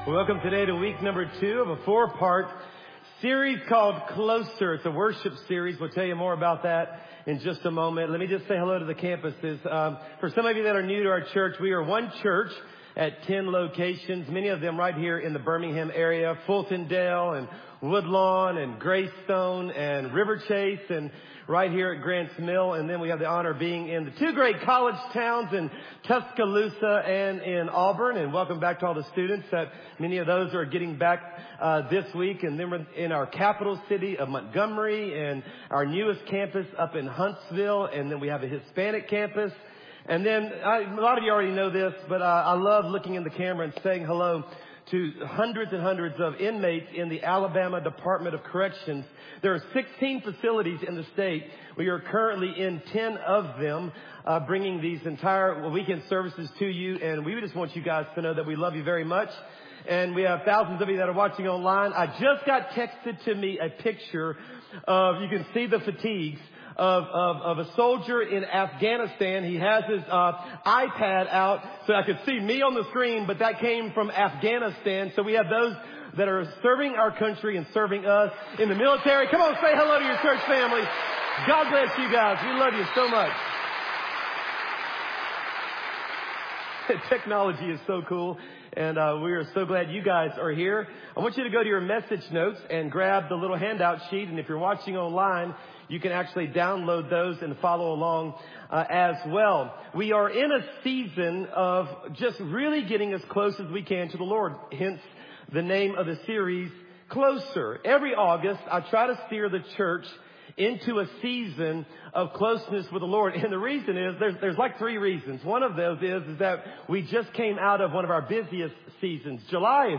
Welcome today to week number 2 of a 4-part series called Closer. It's a worship series. We'll tell you more about that in just a moment. Let me just say hello to the campuses. For some of you that are new to our church, we are one church at 10 locations, many of them right here in the Birmingham area, Fultondale and Woodlawn and Greystone and River Chase and right here at Grants Mill. And then we have the honor of being in the 2 great college towns in Tuscaloosa and in Auburn. And welcome back to all the students. That many of those are getting back this week. And then we're in our capital city of Montgomery and our newest campus up in Huntsville. And then we have a Hispanic campus. And then a lot of you already know this, but I love looking in the camera and saying hello to hundreds and hundreds of inmates in the Alabama Department of Corrections. There are 16 facilities in the state. We are currently in 10 of them, bringing these entire weekend services to you. And we just want you guys to know that we love you very much. And we have thousands of you that are watching online. I just got texted to me a picture of, you can see the fatigues, of a soldier in Afghanistan. He has his iPad out so I could see me on the screen, but that came from Afghanistan. So we have those that are serving our country and serving us in the military. Come on, say hello to your church family. God bless you guys. We love you so much. Technology is so cool, and we are so glad you guys are here. I want you to go to your message notes and grab the little handout sheet, and if you're watching online, you can actually download those and follow along as well. We are in a season of just really getting as close as we can to the Lord, hence the name of the series, Closer. Every August, I try to steer the church into a season of closeness with the Lord. And the reason is, there's like 3 reasons. One of those is that we just came out of one of our busiest seasons. July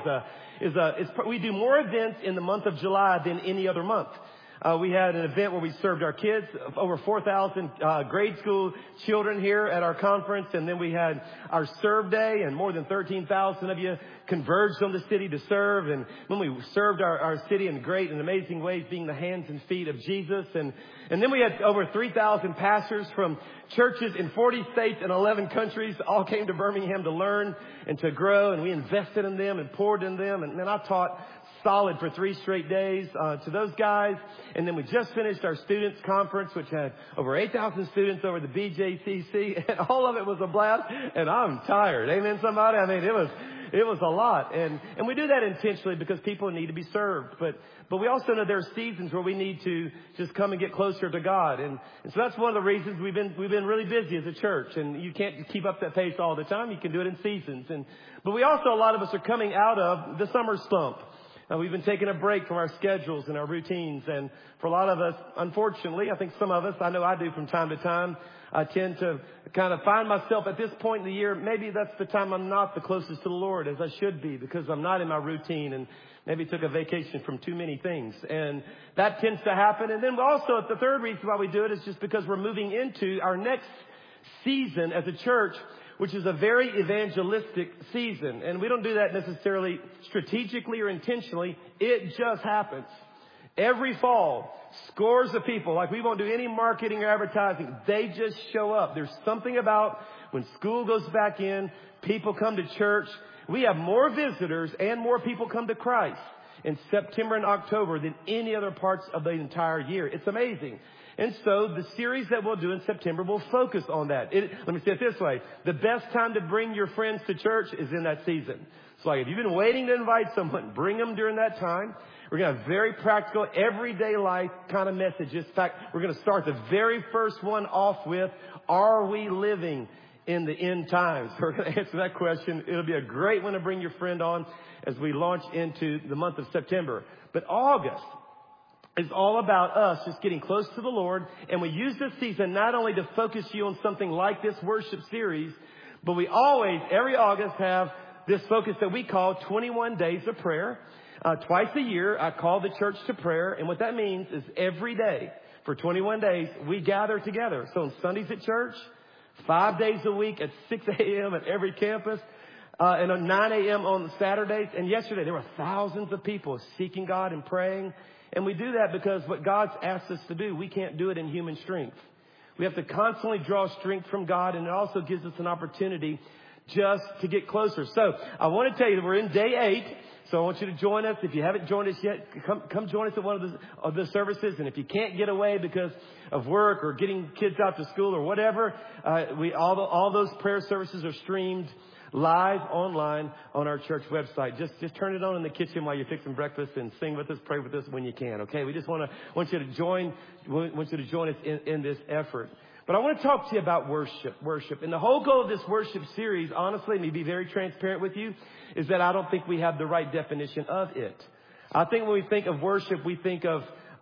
we do more events in the month of July than any other month. We had an event where we served our kids, over 4,000 grade school children here at our conference. And then we had our serve day, and more than 13,000 of you converged on the city to serve. And when we served our city in great and amazing ways, being the hands and feet of Jesus. And then we had over 3,000 pastors from churches in 40 states and 11 countries all came to Birmingham to learn and to grow. And we invested in them and poured in them. And then I taught solid for 3 straight days to those guys. And then we just finished our students conference, which had over 8,000 students over the BJCC, and all of it was a blast. And I'm tired. Amen, somebody? I mean, it was a lot. And we do that intentionally because people need to be served. But we also know there are seasons where we need to just come and get closer to God. And so that's one of the reasons we've been really busy as a church. And you can't keep up that pace all the time. You can do it in seasons. But we also, a lot of us are coming out of the summer slump. We've been taking a break from our schedules and our routines. And for a lot of us, unfortunately, I think some of us, I know I do from time to time, I tend to kind of find myself at this point in the year, maybe that's the time I'm not the closest to the Lord as I should be, because I'm not in my routine and maybe took a vacation from too many things. And that tends to happen. And then also, the third reason why we do it is just because we're moving into our next season as a church, which is a very evangelistic season. And we don't do that necessarily strategically or intentionally. It just happens. Every fall, scores of people, like we won't do any marketing or advertising, they just show up. There's something about when school goes back in, people come to church. We have more visitors and more people come to Christ in September and October than any other parts of the entire year. It's amazing. And so the series that we'll do in September will focus on that. Let me say it this way. The best time to bring your friends to church is in that season. So like if you've been waiting to invite someone, bring them during that time. We're going to have very practical, everyday life kind of messages. In fact, we're going to start the very first one off with, are we living in the end times? We're going to answer that question. It'll be a great one to bring your friend on as we launch into the month of September. But August is all about us just getting close to the Lord. And we use this season not only to focus you on something like this worship series, but we always, every August, have this focus that we call 21 Days of Prayer. Twice a year, I call the church to prayer. And what that means is every day for 21 days, we gather together. So on Sundays at church, 5 days a week at 6 a.m. at every campus, and at 9 a.m. on Saturdays. And yesterday, there were thousands of people seeking God and praying. And we do that because what God's asked us to do, we can't do it in human strength. We have to constantly draw strength from God, and it also gives us an opportunity just to get closer. So I want to tell you that we're in day 8. So I want you to join us. If you haven't joined us yet, come join us at one of the services. And if you can't get away because of work or getting kids out to school or whatever, all those prayer services are streamed live online on our church website. Just turn it on in the kitchen while you're fixing breakfast and sing with us, pray with us when you can. Okay, we just want you to join us in this effort. But I want to talk to you about worship. And the whole goal of this worship series, honestly, let me be very transparent with you, is that I don't think we have the right definition of it. I think when we think of worship, we think of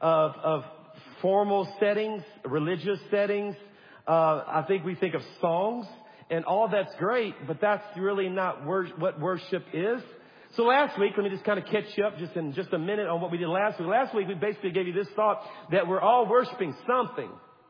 formal settings, religious settings. I think we think of songs, and all that's great, but that's really not what worship is. So last week, let me just kind of catch you up in just a minute on what we did last week. Last week, we basically gave you this thought that we're all worshiping something.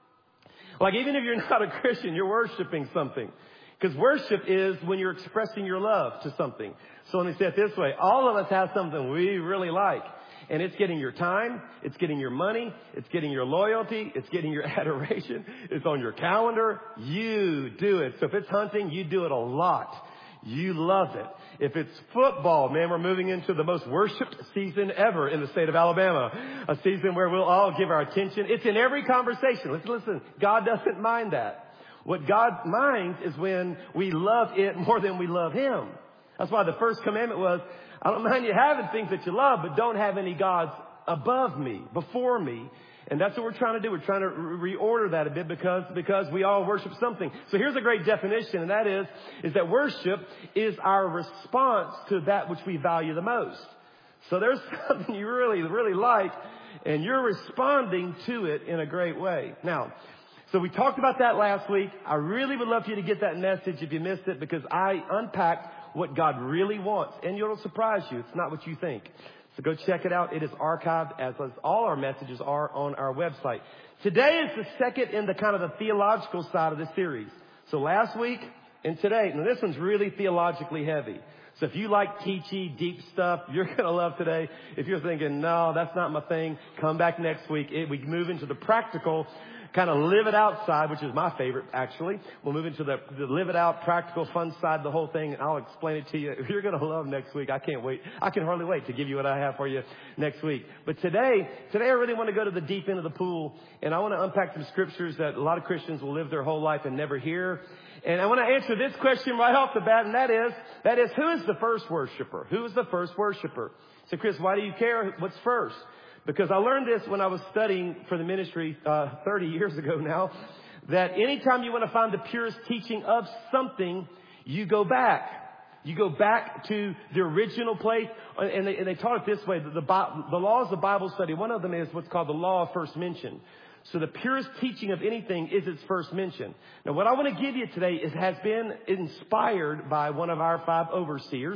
Like even if you're not a Christian, you're worshiping something. Because worship is when you're expressing your love to something. So let me say it this way. All of us have something we really like. And it's getting your time. It's getting your money. It's getting your loyalty. It's getting your adoration. It's on your calendar. You do it. So if it's hunting, you do it a lot. You love it. If it's football, man, we're moving into the most worshiped season ever in the state of Alabama. A season where we'll all give our attention. It's in every conversation. Listen. God doesn't mind that. What God minds is when we love it more than we love Him. That's why the first commandment was, I don't mind you having things that you love, but don't have any gods above me, before me. And that's what we're trying to do. We're trying to reorder that a bit because we all worship something. So here's a great definition, and that is that worship is our response to that which we value the most. So there's something you really, really like, and you're responding to it in a great way. Now, so we talked about that last week. I really would love for you to get that message if you missed it, because I unpacked what God really wants, and it'll surprise you. It's not what you think. So go check it out. It is archived, as all our messages are, on our website. Today is the second in the kind of the theological side of the series. So last week and today, now this one's really theologically heavy. So if you like teachy, deep stuff, you're going to love today. If you're thinking, no, that's not my thing, come back next week. We move into the practical, kind of live it out side, which is my favorite, actually. We'll move into the live it out, practical, fun side of the whole thing, and I'll explain it to you. You're going to love next week. I can't wait. I can hardly wait to give you what I have for you next week. But today I really want to go to the deep end of the pool, and I want to unpack some scriptures that a lot of Christians will live their whole life and never hear. And I want to answer this question right off the bat, and that is, who is the first worshiper? Who is the first worshiper? So, Chris, why do you care what's first? Because I learned this when I was studying for the ministry 30 years ago now, that anytime you want to find the purest teaching of something, you go back. You go back to the original place. And they taught it this way. The laws of Bible study, one of them is what's called the law of first mention. So the purest teaching of anything is its first mention. Now, what I want to give you today has been inspired by one of our 5 overseers.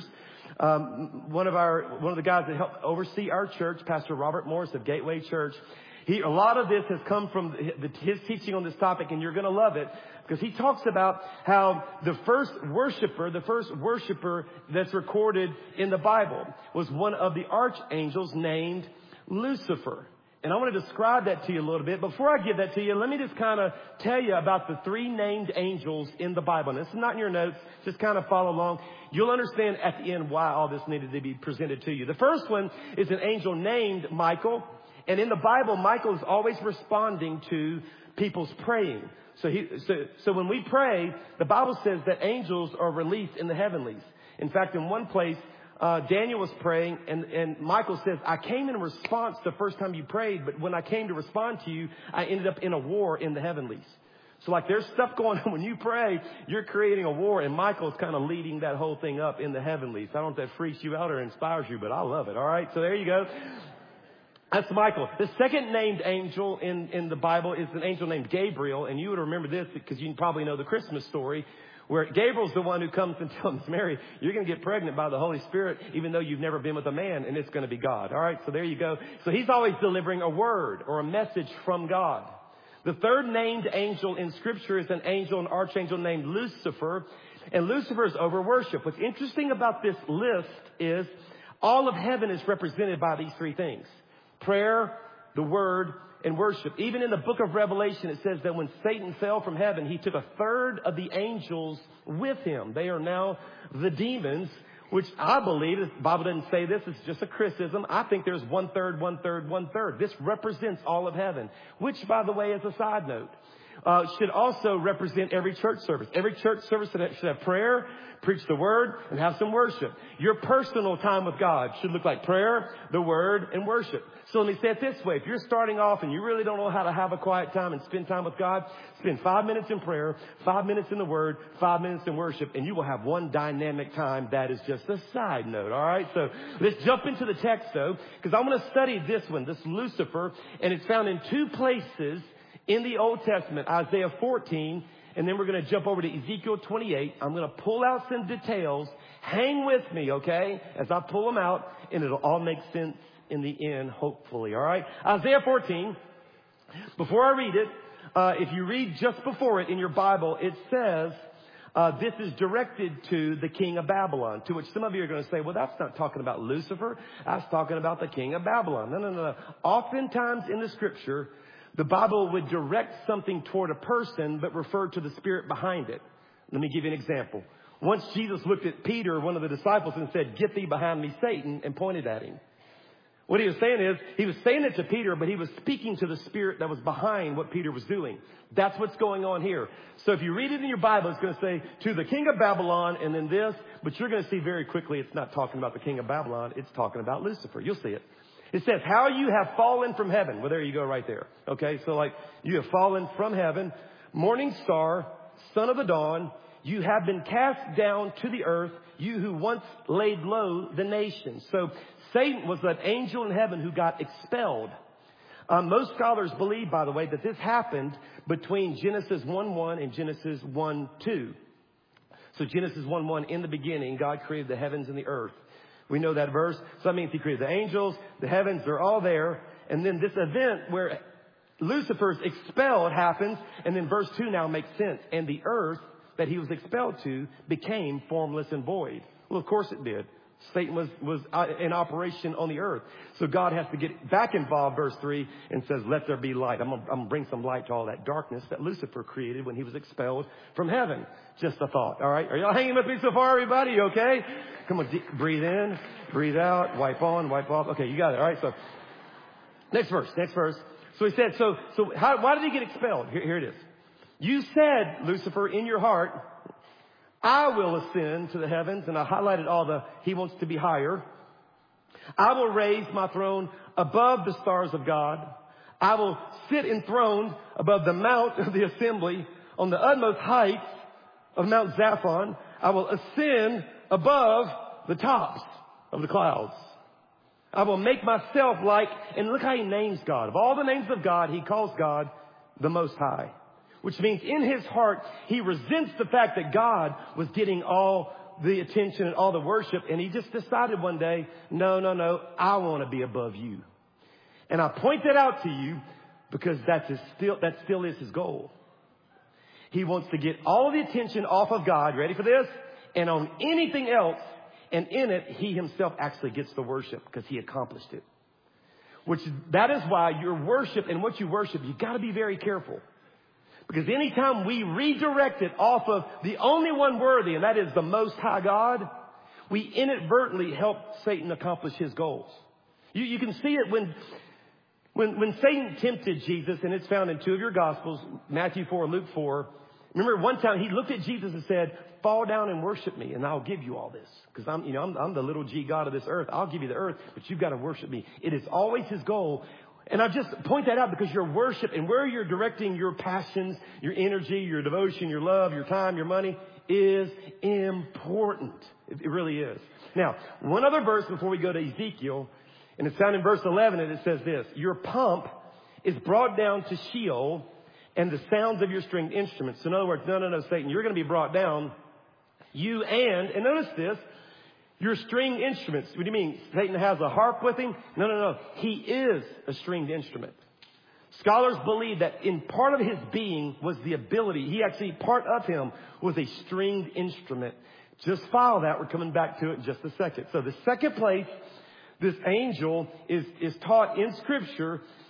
One of the guys that help oversee our church, Pastor Robert Morris of Gateway Church. A lot of this has come from his teaching on this topic, and you're going to love it, because he talks about how the first worshiper that's recorded in the Bible was one of the archangels named Lucifer. And I want to describe that to you a little bit. Before I give that to you, let me just kind of tell you about the 3 named angels in the Bible. And this is not in your notes. Just kind of follow along. You'll understand at the end why all this needed to be presented to you. The first one is an angel named Michael. And in the Bible, Michael is always responding to people's praying. So when we pray, the Bible says that angels are released in the heavenlies. In fact, in one place, Daniel was praying, and Michael says, I came in response the first time you prayed, but when I came to respond to you, I ended up in a war in the heavenlies. So like there's stuff going on when you pray, you're creating a war, and Michael's kind of leading that whole thing up in the heavenlies. I don't know if that freaks you out or inspires you, but I love it. All right, so there you go. That's Michael. The second named angel in the Bible is an angel named Gabriel, and you would remember this because you probably know the Christmas story, where Gabriel's the one who comes and tells Mary, you're going to get pregnant by the Holy Spirit, even though you've never been with a man, and it's going to be God. All right, so there you go. So he's always delivering a word or a message from God. The third named angel in Scripture is an archangel named Lucifer, and Lucifer is over worship. What's interesting about this list is all of heaven is represented by these 3 things: prayer, the word, and worship. Even in the book of Revelation, it says that when Satan fell from heaven, he took a third of the angels with him. They are now the demons, which I believe, the Bible doesn't say this, it's just a criticism. I think there's 1/3, 1/3, 1/3. This represents all of heaven, which, by the way, is a side note. Should also represent every church service. Every church service should have prayer, preach the word, and have some worship. Your personal time with God should look like prayer, the word, and worship. So let me say it this way. If you're starting off and you really don't know how to have a quiet time and spend time with God, spend 5 minutes in prayer, 5 minutes in the word, 5 minutes in worship, and you will have one dynamic time that is just a side note. All right. So let's jump into the text though, because I want to study this one, this Lucifer, and it's found in 2 places in the Old Testament, Isaiah 14, and then we're going to jump over to Ezekiel 28. I'm going to pull out some details. Hang with me, okay, as I pull them out, and it'll all make sense in the end, hopefully, all right? Isaiah 14, before I read it, if you read just before it in your Bible, it says, this is directed to the king of Babylon, to which some of you are going to say, well, that's not talking about Lucifer. That's talking about the king of Babylon. No. Oftentimes in the scripture, the Bible would direct something toward a person, but refer to the spirit behind it. Let me give you an example. Once Jesus looked at Peter, one of the disciples, and said, "Get thee behind me, Satan," and pointed at him. What he was saying is, he was saying it to Peter, but he was speaking to the spirit that was behind what Peter was doing. That's what's going on here. So if you read it in your Bible, it's going to say, to the king of Babylon, and then this, but you're going to see very quickly it's not talking about the king of Babylon, it's talking about Lucifer. You'll see it. It says, how you have fallen from heaven. Well, there you go right there. Okay, so like, you have fallen from heaven, morning star, son of the dawn, you have been cast down to the earth, you who once laid low the nations. So Satan was that angel in heaven who got expelled. Most scholars believe, by the way, that this happened between Genesis 1:1 and Genesis 1:2. So Genesis 1:1, in the beginning, God created the heavens and the earth. We know that verse. So that means he created the angels, the heavens, they're all there. And then this event where Lucifer's expelled happens. And then verse 2 now makes sense. And the earth that he was expelled to became formless and void. Well, of course it did. Satan was in operation on the earth. So God has to get back involved, verse 3, and says, let there be light. I'm going to bring some light to all that darkness that Lucifer created when he was expelled from heaven. Just a thought. All right. Are y'all hanging with me so far, everybody? Okay. Come on. Breathe in, breathe out, wipe on, wipe off. Okay. You got it. All right. So next verse. So he said, why did he get expelled? Here it is. You said, Lucifer, in your heart, I will ascend to the heavens, and I highlighted he wants to be higher. I will raise my throne above the stars of God. I will sit enthroned above the mount of the assembly on the utmost heights of Mount Zaphon. I will ascend above the tops of the clouds. I will make myself like, and look how he names God. Of all the names of God, he calls God the Most High. Which means in his heart, he resents the fact that God was getting all the attention and all the worship. And he just decided one day, no, I want to be above you. And I point that out to you because that still is his goal. He wants to get all the attention off of God. Ready for this? And on anything else. And in it, he himself actually gets the worship because he accomplished it. That is why your worship and what you worship, you got to be very careful. Because anytime we redirect it off of the only one worthy, and that is the Most High God, we inadvertently help Satan accomplish his goals. You can see it when Satan tempted Jesus, and it's found in 2 of your Gospels, Matthew 4 and Luke 4. Remember one time he looked at Jesus and said, fall down and worship me, and I'll give you all this. Because I'm the little g God of this earth. I'll give you the earth, but you've got to worship me. It is always his goal. And I just point that out because your worship and where you're directing your passions, your energy, your devotion, your love, your time, your money is important. It really is. Now, one other verse before we go to Ezekiel, and it's found in verse 11, and it says this, your pump is brought down to Sheol and the sounds of your stringed instruments. So in other words, no, Satan, you're going to be brought down. And notice this, your stringed instruments. What do you mean? Satan has a harp with him? No. He is a stringed instrument. Scholars believe that in part of his being was the ability. Part of him was a stringed instrument. Just follow that. We're coming back to it in just a second. So the second place this angel is taught in Scripture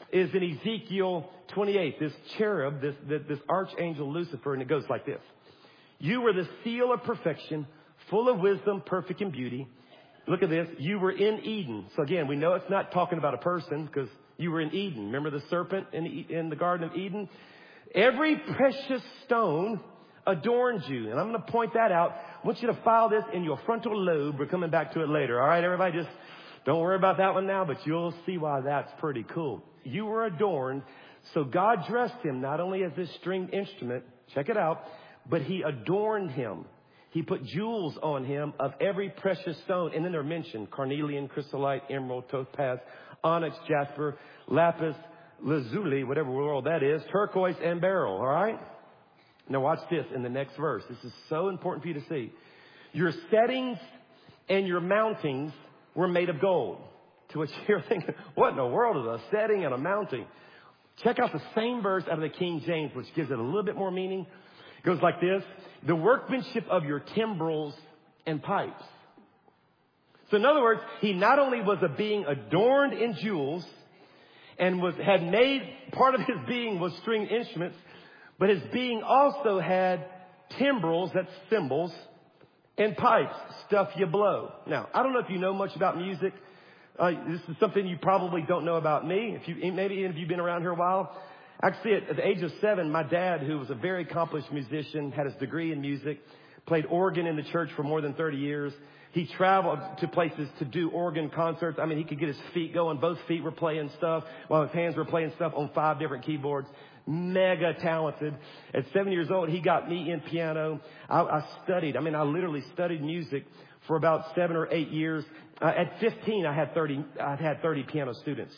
is in Ezekiel 28. This cherub, this archangel Lucifer, and it goes like this. You were the seal of perfection, full of wisdom, perfect in beauty. Look at this. You were in Eden. So again, we know it's not talking about a person because you were in Eden. Remember the serpent in the Garden of Eden? Every precious stone adorned you. And I'm going to point that out. I want you to file this in your frontal lobe. We're coming back to it later. All right, everybody, just don't worry about that one now, but you'll see why that's pretty cool. You were adorned. So God dressed him not only as this stringed instrument, check it out, but he adorned him. He put jewels on him of every precious stone. And then they're mentioned: carnelian, chrysolite, emerald, topaz, onyx, jasper, lapis, lazuli, whatever world that is, turquoise, and beryl. All right? Now watch this in the next verse. This is so important for you to see. Your settings and your mountings were made of gold. To which you're thinking, what in the world is a setting and a mounting? Check out the same verse out of the King James, which gives it a little bit more meaning. It goes like this: the workmanship of your timbrels and pipes. So in other words, he not only was a being adorned in jewels and had made, part of his being was stringed instruments, but his being also had timbrels, that's cymbals, and pipes, stuff you blow. Now, I don't know if you know much about music. This is something you probably don't know about me. Maybe even if you've been around here a while. Actually, at the age of 7, my dad, who was a very accomplished musician, had his degree in music, played organ in the church for more than 30 years. He traveled to places to do organ concerts. I mean, he could get his feet going. Both feet were playing stuff while his hands were playing stuff on 5 different keyboards. Mega talented. At 7 years old, he got me in piano. I studied. I mean, I literally studied music for about 7 or 8 years. At 15, I had 30 piano students.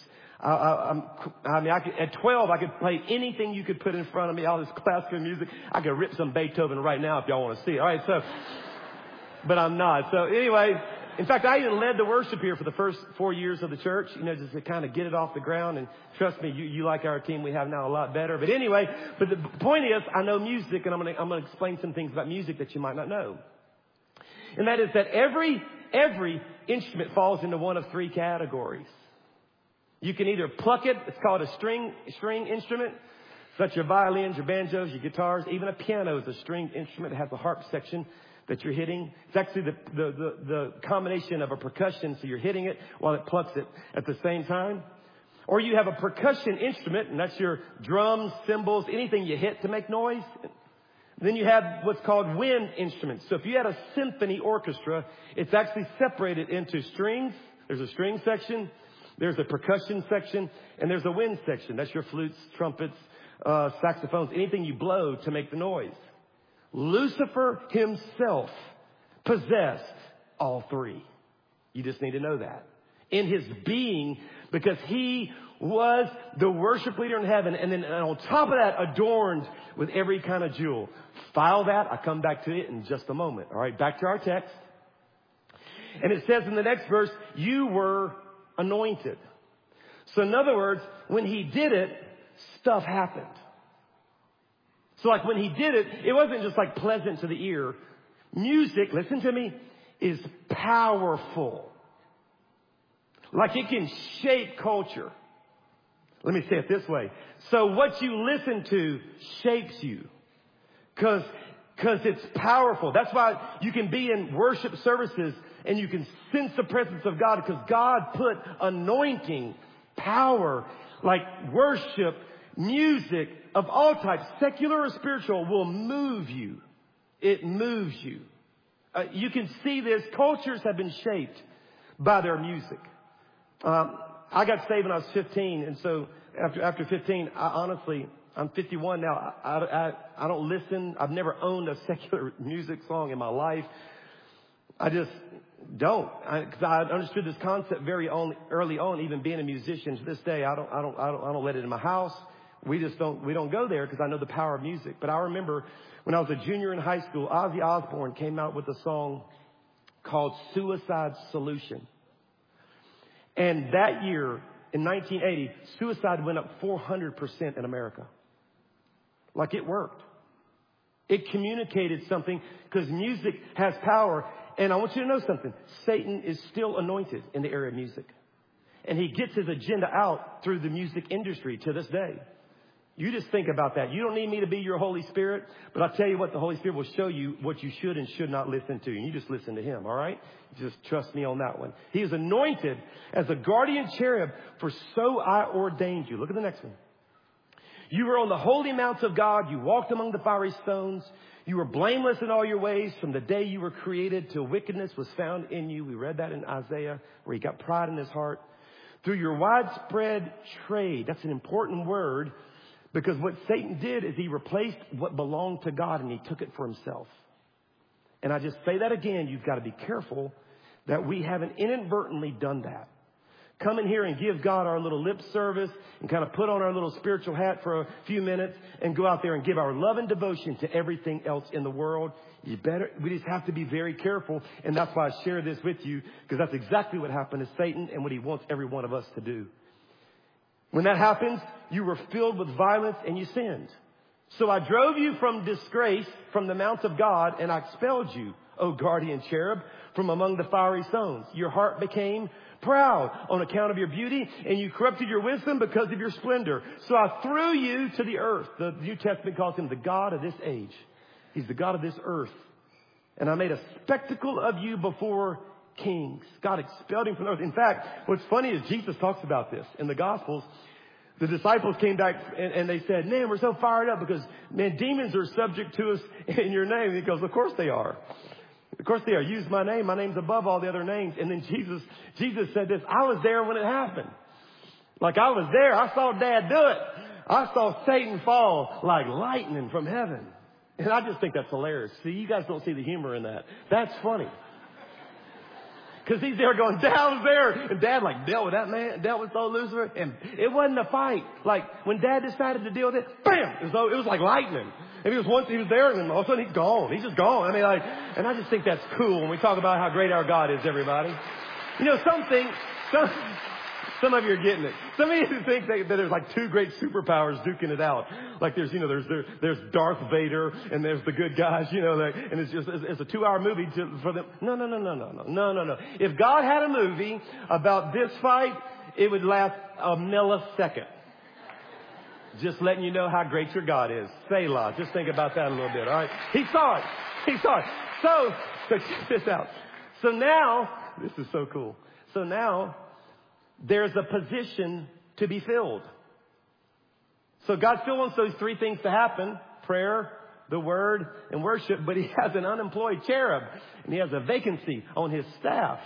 At 12, I could play anything you could put in front of me, all this classical music. I could rip some Beethoven right now if y'all want to see it. All right, so, but I'm not. So anyway, in fact, I even led the worship here for the first 4 years of the church, just to kind of get it off the ground. And trust me, you like our team we have now a lot better. But anyway, the point is, I know music, and I'm going to explain some things about music that you might not know. And that is that every instrument falls into one of 3 categories. You can either pluck it. It's called a string instrument. Such your violins, your banjos, your guitars. Even a piano is a stringed instrument. It has a harp section that you're hitting. It's actually the combination of a percussion, so you're hitting it while it plucks it at the same time. Or you have a percussion instrument, and that's your drums, cymbals, anything you hit to make noise. Then you have what's called wind instruments. So if you had a symphony orchestra, it's actually separated into strings. There's a string section, there's a percussion section, and there's a wind section. That's your flutes, trumpets, saxophones, anything you blow to make the noise. Lucifer himself possessed all 3. You just need to know that. In his being, because he was the worship leader in heaven, and then on top of that, adorned with every kind of jewel. File that. I'll come back to it in just a moment. All right, back to our text. And it says in the next verse, you were anointed. So in other words, when he did it, stuff happened. So like when he did it, it wasn't just like pleasant to the ear. Music, listen to me, is powerful. Like it can shape culture. Let me say it this way. So what you listen to shapes you. Cause it's powerful. That's why you can be in worship services and you can sense the presence of God, because God put anointing, power, like worship, music of all types, secular or spiritual, will move you. It moves you. You can see this. Cultures have been shaped by their music. I got saved when I was 15, and so after 15, I'm 51 now. I don't listen. I've never owned a secular music song in my life. I just don't, because I understood this concept very early on. Even being a musician to this day, I don't let it in my house. We don't go there because I know the power of music. But I remember when I was a junior in high school, Ozzy Osbourne came out with a song called "Suicide Solution." And that year, in 1980, suicide went up 400% in America. Like it worked. It communicated something, because music has power. And I want you to know something. Satan is still anointed in the area of music. And he gets his agenda out through the music industry to this day. You just think about that. You don't need me to be your Holy Spirit, but I'll tell you what, the Holy Spirit will show you what you should and should not listen to. And you just listen to him, all right? Just trust me on that one. He is anointed as a guardian cherub, for so I ordained you. Look at the next one. You were on the holy mounts of God. You walked among the fiery stones. You were blameless in all your ways from the day you were created till wickedness was found in you. We read that in Isaiah, where he got pride in his heart. Through your widespread trade. That's an important word, because what Satan did is he replaced what belonged to God and he took it for himself. And I just say that again, you've got to be careful that we haven't inadvertently done that. Come in here and give God our little lip service and kind of put on our little spiritual hat for a few minutes and go out there and give our love and devotion to everything else in the world. We just have to be very careful. And that's why I share this with you, because that's exactly what happened to Satan and what he wants every one of us to do. When that happens, you were filled with violence and you sinned. So I drove you from disgrace from the mounts of God, and I expelled you, O guardian cherub, from among the fiery stones. Your heart became proud on account of your beauty, and you corrupted your wisdom because of your splendor. So I threw you to the earth. The New Testament calls him the God of this age. He's the God of this earth. And I made a spectacle of you before kings. God expelled him from the earth. In fact, what's funny is Jesus talks about this in the Gospels. The disciples came back and they said, man, we're so fired up because, man, demons are subject to us in your name. And he goes, of course they are. Of course they are. Use my name. My name's above all the other names. And then Jesus said this, I was there when it happened. Like I was there. I saw Dad do it. I saw Satan fall like lightning from heaven. And I just think that's hilarious. See, you guys don't see the humor in that. That's funny. Because he's there going, Dad was there. And Dad like dealt with that man, dealt with old Lucifer. And it wasn't a fight. Like when Dad decided to deal with it, bam! It was like lightning. And he was there, and all of a sudden he's gone. He's just gone. I mean, and I just think that's cool when we talk about how great our God is, everybody. You know, some of you are getting it. Some of you think that there's like two great superpowers duking it out. Like there's Darth Vader and there's the good guys, you know, and it's a 2-hour movie for them. No. If God had a movie about this fight, it would last a millisecond. Just letting you know how great your God is. Selah. Just think about that a little bit, all right? He saw it. So check this out. So now, this is so cool. So now, there's a position to be filled. So God still wants those three things to happen: prayer, the word, and worship. But he has an unemployed cherub, and he has a vacancy on his staff.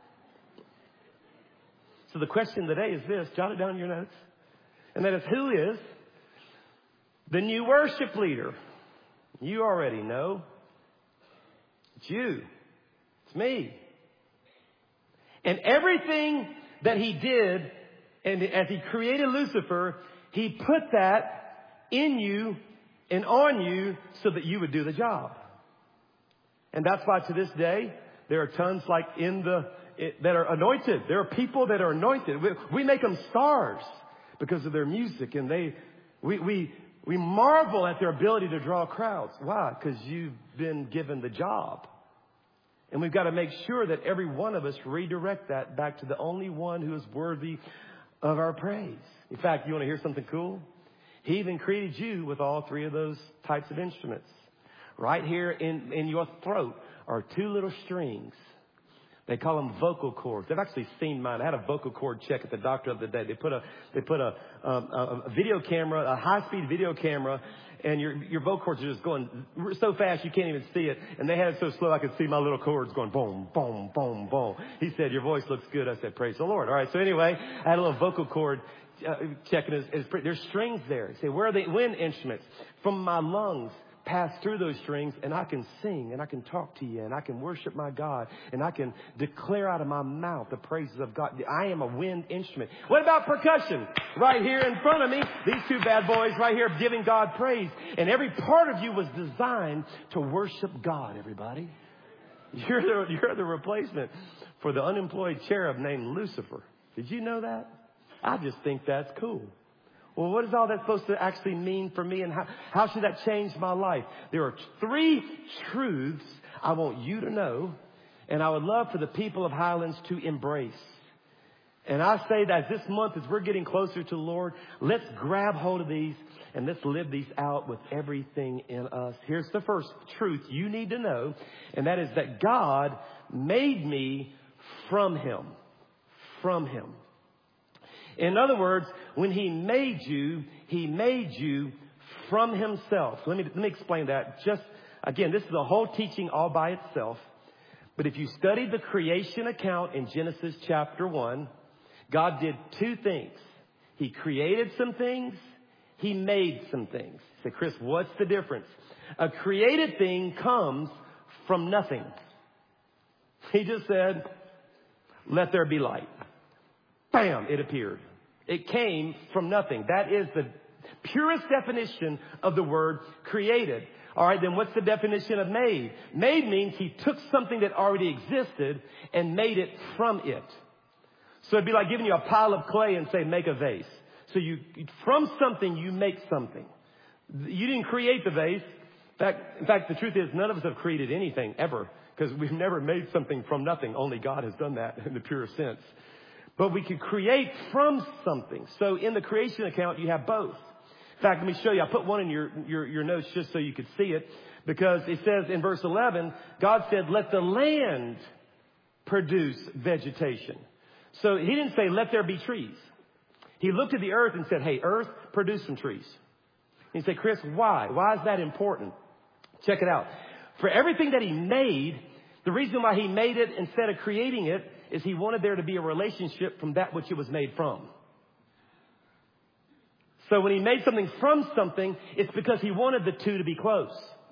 So the question today is this. Jot it down in your notes. And that is, who is the new worship leader? You already know. It's you. It's me. And everything that he did, and as he created Lucifer, he put that in you and on you so that you would do the job. And that's why to this day, there are tons like that are anointed. There are people that are anointed. We make them stars because of their music, and we marvel at their ability to draw crowds. Why? Because you've been given the job. And we've got to make sure that every one of us redirect that back to the only one who is worthy of our praise. In fact, you want to hear something cool? He even created you with all three of those types of instruments. Right here in your throat are two little strings. They call them vocal cords. They've actually seen mine. I had a vocal cord check at the doctor the other day. They put a video camera, a high-speed video camera, and your vocal cords are just going so fast you can't even see it. And they had it so slow I could see my little cords going boom, boom, boom, boom. He said, your voice looks good. I said, praise the Lord. All right. So anyway, I had a little vocal cord checking. There's strings there. You say, where are they? Wind instruments. From my lungs pass through those strings, and I can sing, and I can talk to you, and I can worship my God, and I can declare out of my mouth the praises of God. I am a wind instrument. What about percussion? Right here in front of me, these two bad boys right here giving God praise. And every part of you was designed to worship God, everybody. You're the replacement for the unemployed cherub named Lucifer. Did you know that? I just think that's cool. Well, what is all that supposed to actually mean for me, and how should that change my life? There are 3 truths I want you to know, and I would love for the people of Highlands to embrace. And I say that this month, as we're getting closer to the Lord, let's grab hold of these and let's live these out with everything in us. Here's the first truth you need to know, and that is that God made me from Him. From Him. In other words, when He made you from Himself. Let me explain that. Just again, this is a whole teaching all by itself. But if you study the creation account in Genesis chapter 1, God did two things. He created some things. He made some things. You say, Chris, what's the difference? A created thing comes from nothing. He just said, let there be light. Bam, it appeared. It came from nothing. That is the purest definition of the word created. All right, then what's the definition of made? Made means He took something that already existed and made it from it. So it'd be like giving you a pile of clay and say, make a vase. So from something, you make something. You didn't create the vase. In fact, the truth is none of us have created anything ever, because we've never made something from nothing. Only God has done that in the purest sense. But we can create from something. So in the creation account, you have both. In fact, let me show you. I put one in your notes just so you could see it, because it says in verse 11, God said, let the land produce vegetation. So He didn't say, let there be trees. He looked at the earth and said, hey, earth, produce some trees. And you say, Chris, why? Why is that important? Check it out. For everything that He made, the reason why He made it instead of creating it is He wanted there to be a relationship from that which it was made from. So when He made something from something, it's because He wanted the two to be close.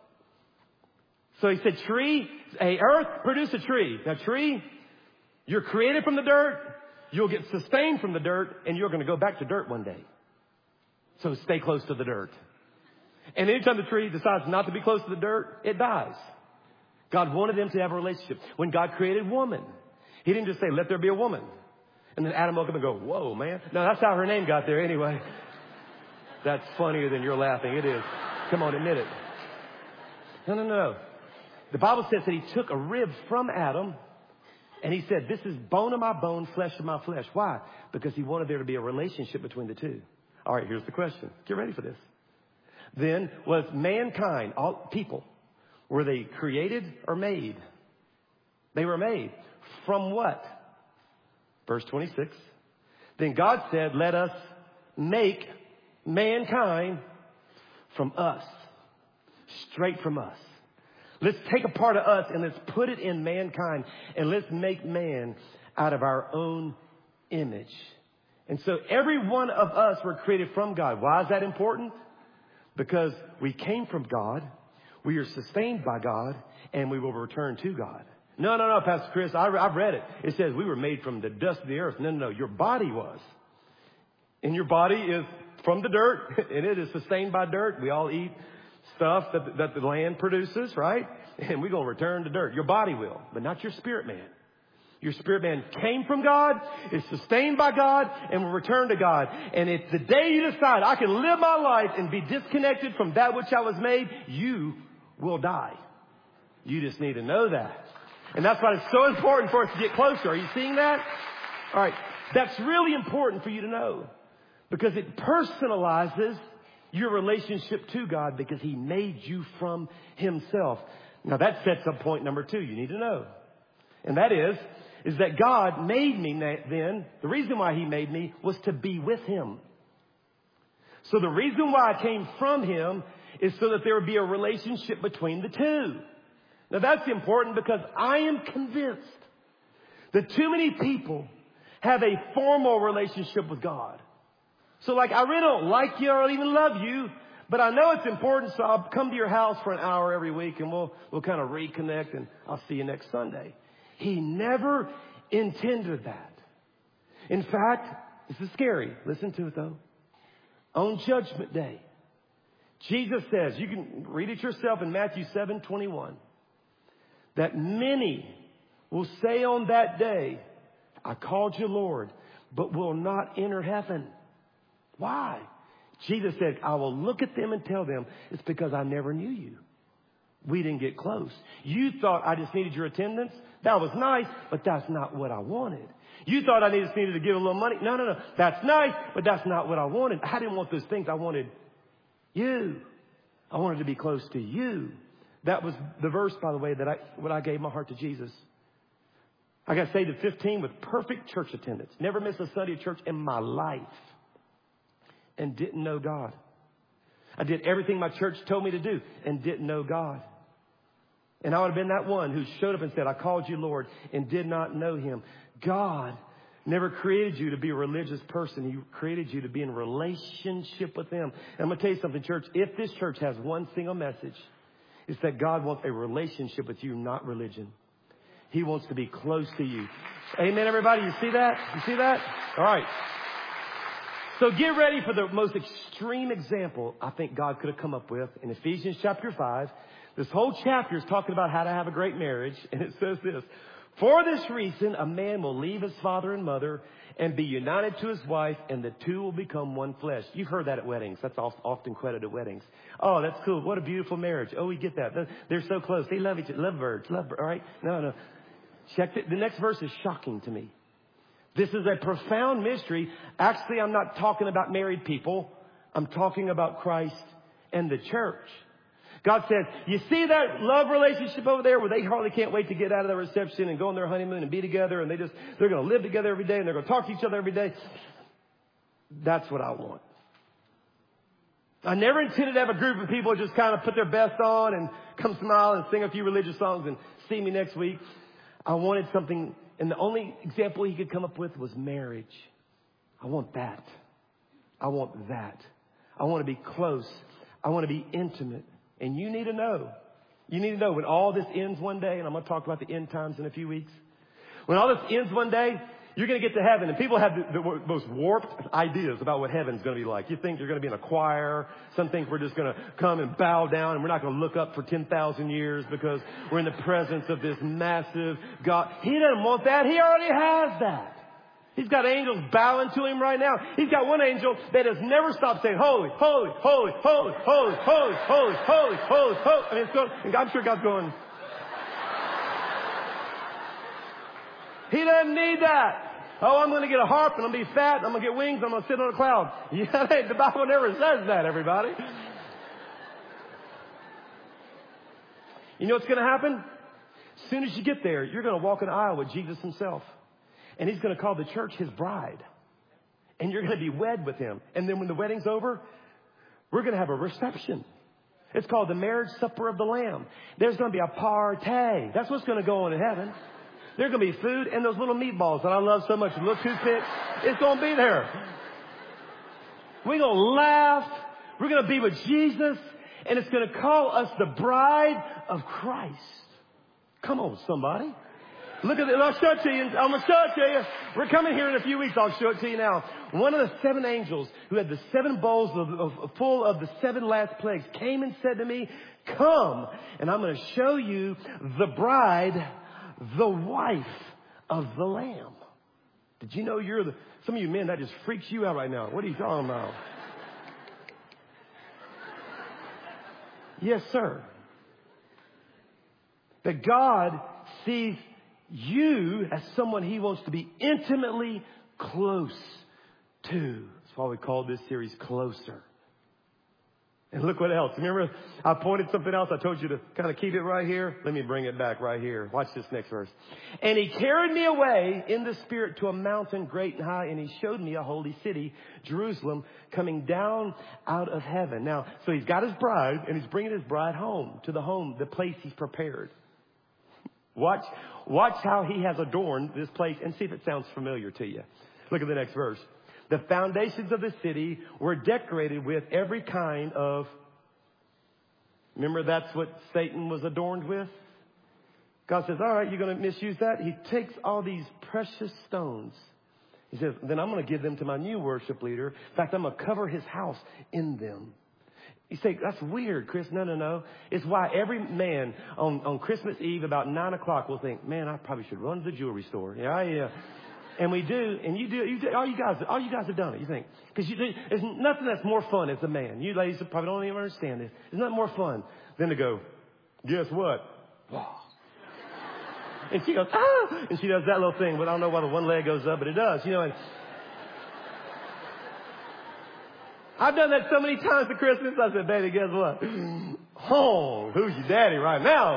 So He said, tree, hey, earth, produce a tree. Now, tree, you're created from the dirt. You'll get sustained from the dirt, and you're going to go back to dirt one day. So stay close to the dirt. And anytime the tree decides not to be close to the dirt, it dies. God wanted them to have a relationship. When God created woman, He didn't just say, let there be a woman. And then Adam woke up and go, whoa, man. No, that's how her name got there anyway. That's funnier than you're laughing. It is. Come on, admit it. No. The Bible says that He took a rib from Adam, and He said, this is bone of my bone, flesh of my flesh. Why? Because He wanted there to be a relationship between the two. All right, here's the question. Get ready for this. Then, was mankind, all people, were they created or made? They were made. From what? Verse 26. Then God said, let us make mankind from us. Straight from us. Let's take a part of us and let's put it in mankind, and let's make man out of our own image. And so every one of us were created from God. Why is that important? Because we came from God, we are sustained by God, and we will return to God. No, Pastor Chris, I've read it. It says we were made from the dust of the earth. No, your body was. And your body is from the dirt, and it is sustained by dirt. We all eat stuff that the land produces, right? And we're going to return to dirt. Your body will, but not your spirit man. Your spirit man came from God, is sustained by God, and will return to God. And if the day you decide I can live my life and be disconnected from that which I was made, you will die. You just need to know that. And that's why it's so important for us to get closer. Are you seeing that? All right. That's really important for you to know, because it personalizes your relationship to God, because He made you from Himself. Now that sets up point number 2 you need to know. And that is that God made me then. The reason why He made me was to be with Him. So the reason why I came from Him is so that there would be a relationship between the two. Now that's important, because I am convinced that too many people have a formal relationship with God. So like, I really don't like you or even love you, but I know it's important, so I'll come to your house for an hour every week, and we'll kind of reconnect, and I'll see you next Sunday. He never intended that. In fact, this is scary. Listen to it though. On Judgment Day, Jesus says, you can read it yourself in Matthew 7:21, that many will say on that day, I called you Lord, but will not enter heaven. Why? Jesus said, I will look at them and tell them, it's because I never knew you. We didn't get close. You thought I just needed your attendance. That was nice, but that's not what I wanted. You thought I just needed to give a little money. No. That's nice, but that's not what I wanted. I didn't want those things. I wanted you. I wanted to be close to you. That was the verse, by the way, when I gave my heart to Jesus. I got saved at 15 with perfect church attendance. Never missed a Sunday at church in my life. And didn't know God. I did everything my church told me to do and didn't know God. And I would have been that one who showed up and said, I called you Lord, and did not know him. God never created you to be a religious person. He created you to be in relationship with him. And I'm going to tell you something, church. If this church has one single message, it's that God wants a relationship with you, not religion. He wants to be close to you. Amen, everybody. You see that? You see that? All right. So get ready for the most extreme example I think God could have come up with in Ephesians chapter 5. This whole chapter is talking about how to have a great marriage. And it says this: for this reason, a man will leave his father and mother and be united to his wife, and the two will become one flesh. You've heard that at weddings. That's often quoted at weddings. Oh, that's cool. What a beautiful marriage. Oh, we get that. They're so close. They love each other. Lovebirds. All right? No. Check it. The next verse is shocking to me. This is a profound mystery. Actually, I'm not talking about married people. I'm talking about Christ and the church. God says, you see that love relationship over there where they hardly can't wait to get out of the reception and go on their honeymoon and be together, and they're going to live together every day and they're going to talk to each other every day. That's what I want. I never intended to have a group of people just kind of put their best on and come smile and sing a few religious songs and see me next week. I wanted something, and the only example he could come up with was marriage. I want that. I want that. I want to be close. I want to be intimate. And you need to know. You need to know when all this ends one day, and I'm going to talk about the end times in a few weeks. When all this ends one day, you're going to get to heaven, and people have the most warped ideas about what heaven's going to be like. You think you're going to be in a choir. Some think we're just going to come and bow down, and we're not going to look up for 10,000 years because we're in the presence of this massive God. He doesn't want that. He already has that. He's got angels bowing to him right now. He's got one angel that has never stopped saying, holy, holy, holy, holy, holy, holy, holy, holy, holy, holy. I mean, it's going, and I'm sure God's going, he doesn't need that. Oh, I'm going to get a harp and I'm going to be fat. I'm going to get wings. I'm going to sit on a cloud. Yeah, the Bible never says that, everybody. You know what's going to happen? As soon as you get there, you're going to walk an aisle with Jesus himself. And he's going to call the church his bride. And you're going to be wed with him. And then when the wedding's over, we're going to have a reception. It's called the marriage supper of the Lamb. There's going to be a party. That's what's going to go on in heaven. There's going to be food and those little meatballs that I love so much. Little toothpicks. It's going to be there. We're going to laugh. We're going to be with Jesus. And it's going to call us the bride of Christ. Come on, somebody. Look at it. I'll show it to you. I'm going to show it to you. We're coming here in a few weeks. I'll show it to you now. One of the 7 angels who had the 7 bowls full of the 7 last plagues came and said to me, come, and I'm going to show you the bride, the wife of the Lamb. Did you know some of you men, that just freaks you out right now. What are you talking about? Yes, sir. That God sees you as someone he wants to be intimately close to. That's why we call this series Closer. And look what else. Remember, I pointed something else. I told you to kind of keep it right here. Let me bring it back right here. Watch this next verse. And he carried me away in the spirit to a mountain great and high, and he showed me a holy city, Jerusalem, coming down out of heaven. Now, so he's got his bride, and he's bringing his bride home, the place he's prepared. Watch how he has adorned this place and see if it sounds familiar to you. Look at the next verse. The foundations of the city were decorated with every kind of... Remember, that's what Satan was adorned with? God says, all right, you're going to misuse that? He takes all these precious stones. He says, then I'm going to give them to my new worship leader. In fact, I'm going to cover his house in them. You say, that's weird, Chris. No. It's why every man on Christmas Eve about 9 o'clock will think, man, I probably should run to the jewelry store. Yeah. And we do, and you do. All you guys have done it. You think, because there's nothing that's more fun as a man. You ladies probably don't even understand this. There's nothing more fun than to go, guess what? And she goes, ah, and she does that little thing, but I don't know why the one leg goes up, but it does, and I've done that so many times for Christmas. I said, baby, guess what? Oh, who's your daddy right now?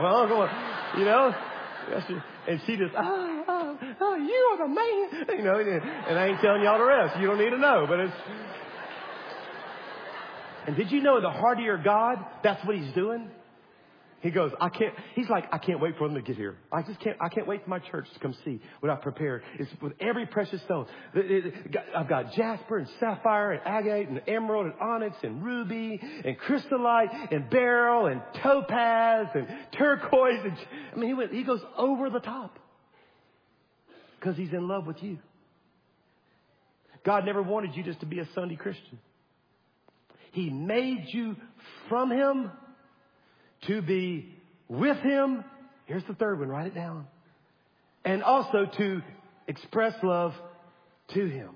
And she just, you are the man, and I ain't telling y'all the rest. You don't need to know, but and did you know in the heart of your God, that's what he's doing? He goes, I can't wait for them to get here. I can't wait for my church to come see what I've prepared. It's with every precious stone. I've got jasper and sapphire and agate and emerald and onyx and ruby and chrysolite and beryl and topaz and turquoise. He goes over the top because he's in love with you. God never wanted you just to be a Sunday Christian. He made you from him to be with him. Here's the third one. Write it down. And also to express love to him.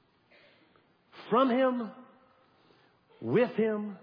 From him, with him,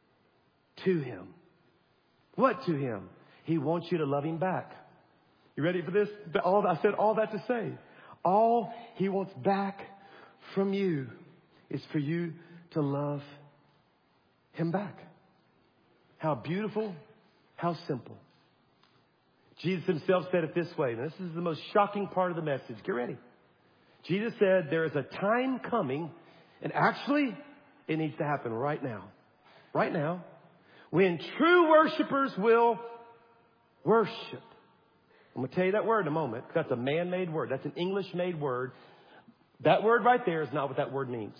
to him. What to him? He wants you to love him back. You ready for this? I said all that to say. All he wants back from you is for you to love him back. How beautiful, how simple. Jesus himself said it this way. And this is the most shocking part of the message. Get ready. Jesus said there is a time coming, and actually it needs to happen right now. Right now. When true worshipers will worship. I'm going to tell you that word in a moment. That's a man-made word. That's an English-made word. That word right there is not what that word means.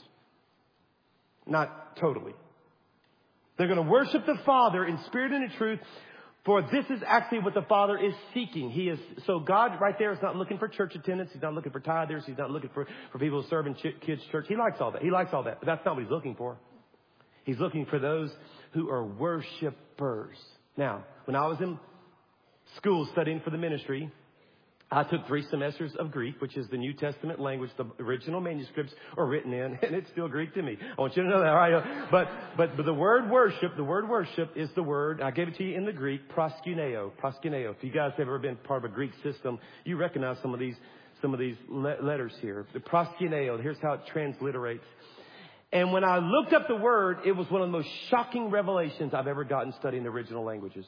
Not totally. They're going to worship the Father in spirit and in truth, for this is actually what the Father is seeking. So God right there is not looking for church attendance. He's not looking for tithers. He's not looking for people who serve in kids' church. He likes all that. But that's not what he's looking for. He's looking for those who are worshipers. Now, when I was in school studying for the ministry, I took 3 semesters of Greek, which is the New Testament language the original manuscripts are written in, and it's still Greek to me. I want you to know that, all right? But the word worship is the word, I gave it to you in the Greek, proskuneo. If you guys have ever been part of a Greek system, you recognize some of these letters here. The proskuneo, here's how it transliterates. And when I looked up the word, it was one of the most shocking revelations I've ever gotten studying the original languages.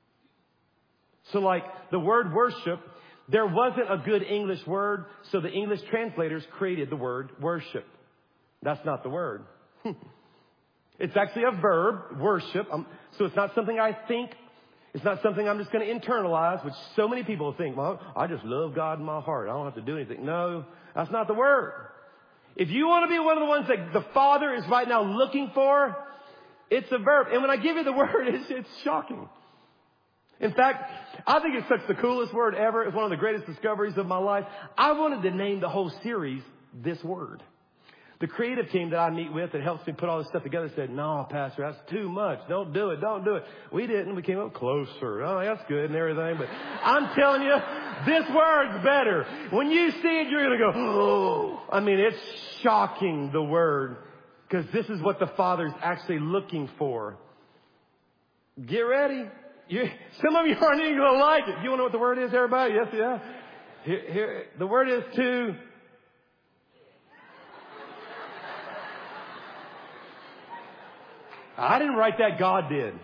So like the word worship, there wasn't a good English word, so the English translators created the word worship. That's not the word. It's actually a verb, worship. So it's not something I think. It's not something I'm just going to internalize, which so many people think, well, I just love God in my heart. I don't have to do anything. No, that's not the word. If you want to be one of the ones that the Father is right now looking for, it's a verb. And when I give you the word, it's shocking. In fact, I think it's such the coolest word ever. It's one of the greatest discoveries of my life. I wanted to name the whole series this word. The creative team that I meet with that helps me put all this stuff together said, no, Pastor, that's too much. Don't do it. We didn't. We came up closer. Oh, that's good and everything. But I'm telling you, this word's better. When you see it, you're going to go, oh. It's shocking, the word. Because this is what the Father's actually looking for. Get ready. Some of you aren't even going to like it. You want to know what the word is, everybody? Yes, yeah. Here, the word is to... I didn't write that. God did.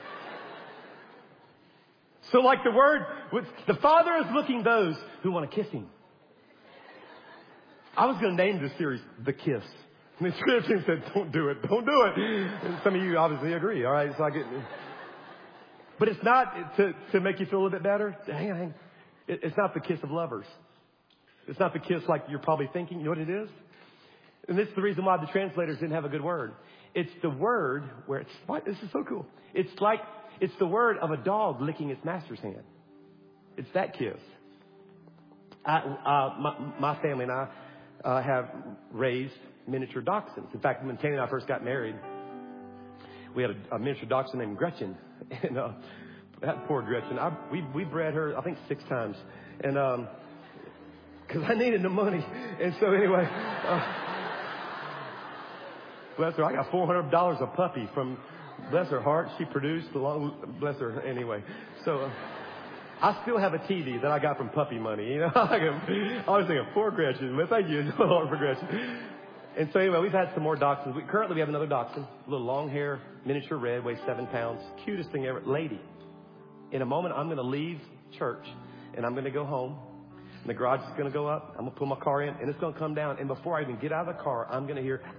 So like the word, the Father is looking those who want to kiss him. I was going to name this series, The Kiss. And the script team said, don't do it. And some of you obviously agree. All right. So I get... But it's not to make you feel a little bit better. Hang on. It's not the kiss of lovers. It's not the kiss like you're probably thinking. You know what it is? And this is the reason why the translators didn't have a good word. It's the word where this is so cool. It's the word of a dog licking its master's hand. It's that kiss. My family and I have raised miniature dachshunds. In fact, when Tammy and I first got married, we had a miniature dachshund named Gretchen. And that poor Gretchen, we bred her, I think 6 times. And because I needed the money. And so anyway, bless her, I got $400 a puppy from, bless her heart, she produced bless her anyway. So I still have a TV that I got from puppy money. You know, I always think of poor Gretchen, but thank you, Lord, for Gretchen. And so anyway, we've had some more dachshunds. Currently, we have another dachshund, a little long hair, miniature red, weighs 7 pounds, cutest thing ever, lady. In a moment, I'm going to leave church, and I'm going to go home. And the garage is going to go up. I'm going to pull my car in, and it's going to come down. And before I even get out of the car, I'm going to hear,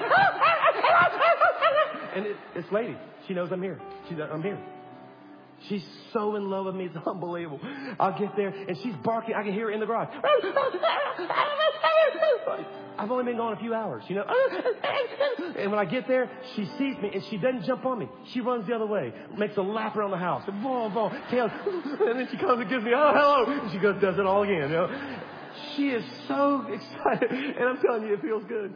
and it's lady. She knows I'm here. I'm here. She's so in love with me. It's unbelievable. I'll get there, and she's barking. I can hear her in the garage. I've only been gone a few hours, you know. And when I get there, she sees me, and she doesn't jump on me. She runs the other way, makes a lap around the house, and boom, boom, tails, and then she comes and gives me, oh, hello. And she goes, does it all again, you know. She is so excited, and I'm telling you, it feels good.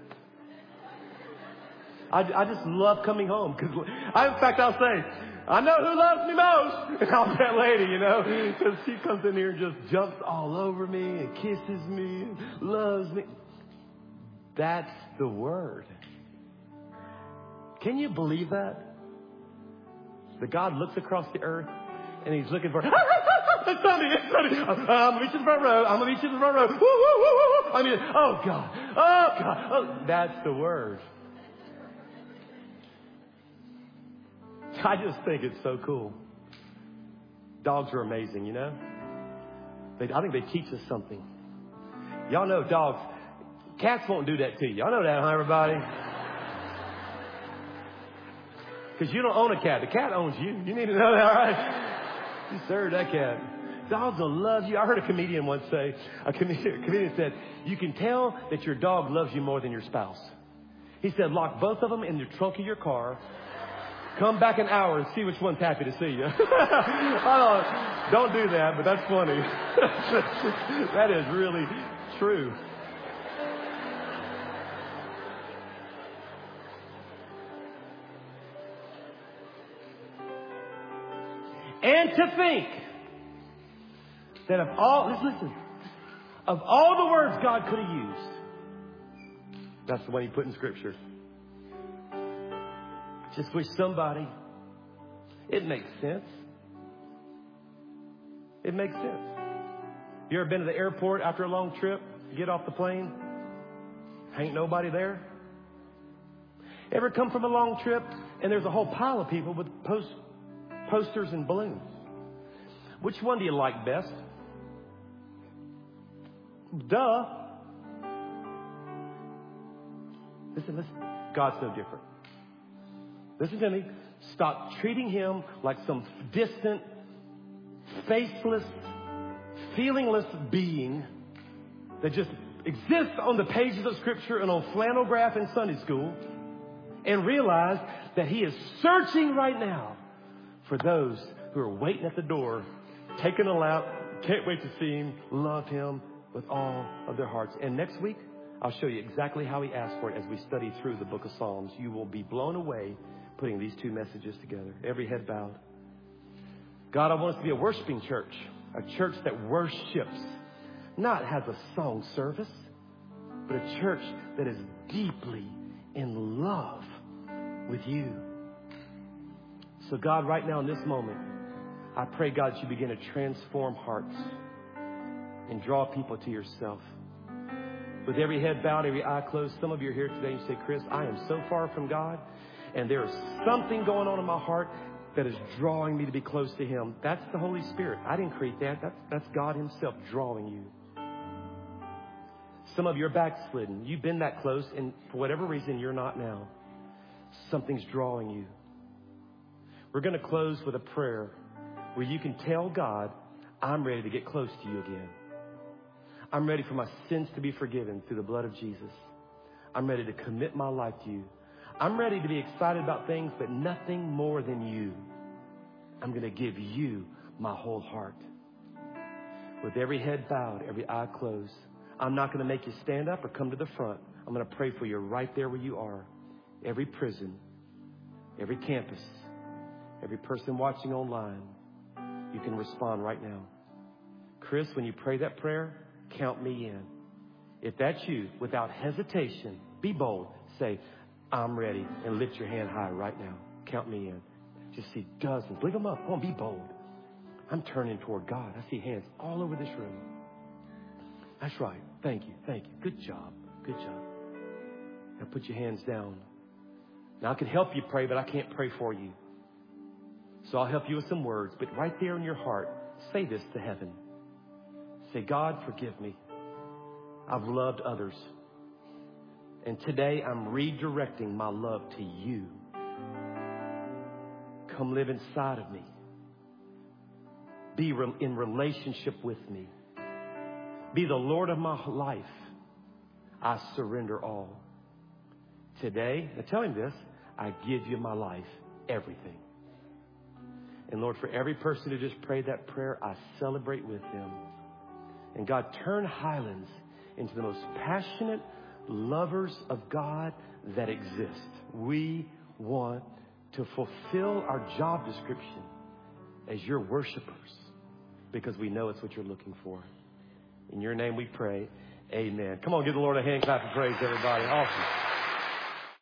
I just love coming home, because in fact, I'll say, I know who loves me most. And I'll that lady, you know, because she comes in here and just jumps all over me and kisses me and loves me. That's the word. Can you believe that? That God looks across the earth and he's looking for, it's Sunday, it's Sunday. I'm going to meet you in the front row. I'm going to meet you in the front row. Woo, woo, woo, woo. I mean, oh God, oh God. Oh, that's the word. I just think it's so cool. Dogs are amazing, you know. I think they teach us something. Y'all know dogs. Cats won't do that to you. Y'all know that, huh, everybody? Because you don't own a cat. The cat owns you. You need to know that, all right? You serve that cat. Dogs will love you. I heard a comedian once say, a comedian said, you can tell that your dog loves you more than your spouse. He said, lock both of them in the trunk of your car. Come back an hour and see which one's happy to see you. Don't do that, but that's funny. That is really true. And to think that of all the words God could have used, that's the one he put in Scripture. Just wish somebody. It makes sense. It makes sense. You ever been to the airport after a long trip? You get off the plane? Ain't nobody there? Ever come from a long trip and there's a whole pile of people with posters and balloons? Which one do you like best? Duh. Listen. God's no different. Listen to me. Stop treating him like some distant, faceless, feelingless being that just exists on the pages of Scripture and on flannel graph in Sunday school, and realize that he is searching right now for those who are waiting at the door, taking a lap, can't wait to see him, love him with all of their hearts. And next week, I'll show you exactly how he asked for it as we study through the book of Psalms. You will be blown away putting these two messages together. Every head bowed. God, I want us to be a worshiping church, a church that worships, not has a song service, but a church that is deeply in love with you. So God, right now in this moment, I pray, God, that you begin to transform hearts and draw people to yourself. With every head bowed, every eye closed, some of you are here today and you say, Chris, I am so far from God, and there is something going on in my heart that is drawing me to be close to him. That's the Holy Spirit. I didn't create that. That's God himself drawing you. Some of you are backslidden. You've been that close, and for whatever reason, you're not now. Something's drawing you. We're going to close with a prayer where you can tell God, I'm ready to get close to you again. I'm ready for my sins to be forgiven through the blood of Jesus. I'm ready to commit my life to you. I'm ready to be excited about things, but nothing more than you. I'm going to give you my whole heart. With every head bowed, every eye closed, I'm not going to make you stand up or come to the front. I'm going to pray for you right there where you are. Every prison, every campus, every person watching online, you can respond right now. Chris, when you pray that prayer, count me in. If that's you, without hesitation, be bold. Say, I'm ready, and lift your hand high right now. Count me in. Just see dozens. Leave them up. Go on, be bold. I'm turning toward God. I see hands all over this room. That's right. Thank you. Thank you. Good job. Good job. Now put your hands down. Now I can help you pray, but I can't pray for you. So I'll help you with some words. But right there in your heart, say this to heaven. Say, God, forgive me. I've loved others. And today I'm redirecting my love to you. Come live inside of me. Be in relationship with me. Be the Lord of my life. I surrender all. Today, now tell him this, I give you my life, everything. And Lord, for every person who just prayed that prayer, I celebrate with them. And God, turn Highlands into the most passionate lovers of God that exist. We want to fulfill our job description as your worshipers because we know it's what you're looking for. In your name we pray, amen. Come on, give the Lord a hand clap of praise, everybody. Awesome.